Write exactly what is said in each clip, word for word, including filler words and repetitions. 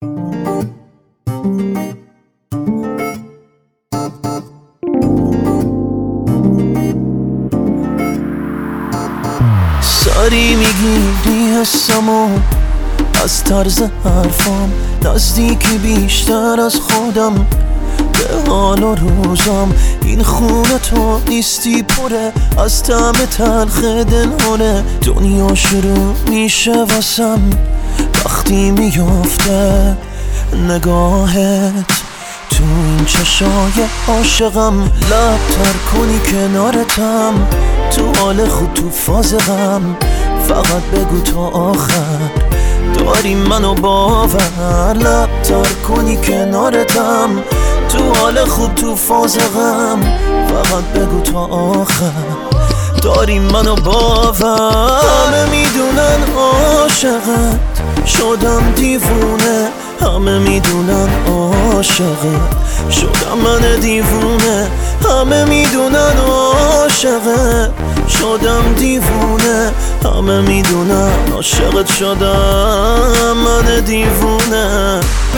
سری میگیری حسمو از طرز حرفام، نزدیکی بیشتر از خودم به حال و روزم. این خونه تو نیستی، پره از طعم تلخ دلهونه. دنیا شروع میشه واسم وقتی میفته نگاهت تو این چشای عاشقم. لب تر کنی کنارتم، تو حال خود تو فاز غم. فقط بگو تا آخر داری منو باور. لب تر کنی کنارتم، تو حال خوب تو فاز غم. فقط بگو تا آخر داری منو باور. همه میدونن عاشقت شدم دیوونه، همه میدونن عاشقت شدم من دیوونه. همه میدونن عاشقت شدم دیوونه، همه میدونن عاشقت شدم من دیوونه.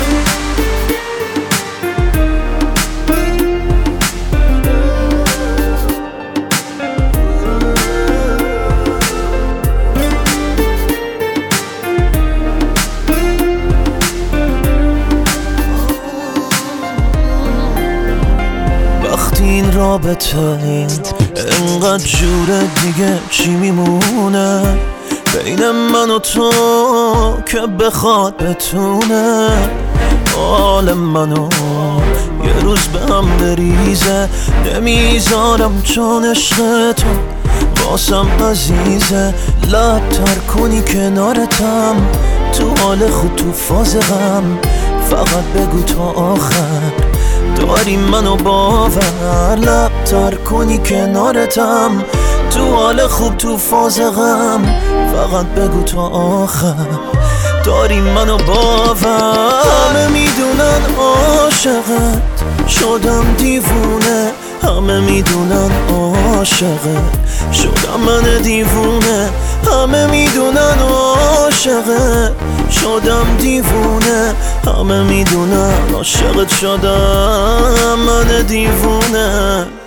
این رابطه اینقدر جوره، دیگه چی میمونه بین من و تو که بخواد بتونه حال منو یه روز به هم بریزه. نمیذارم چون عشق تو واسم عزیزه. لب تر کنی کنارتم، تو حال خود تو فاز غم. فقط بگو تا آخر داری منو باور. لب تر کنی کنارتم، تو حال خوب تو فاز غم. فقط بگو تا آخر داری منو باور. همه میدونن عاشقت شدم دیوونه، همه میدونن عاشقت شدم من دیوونه. همه میدونن عاشقت شدم دیوونه، همه میدونن عاشقت شدم من دیوونه.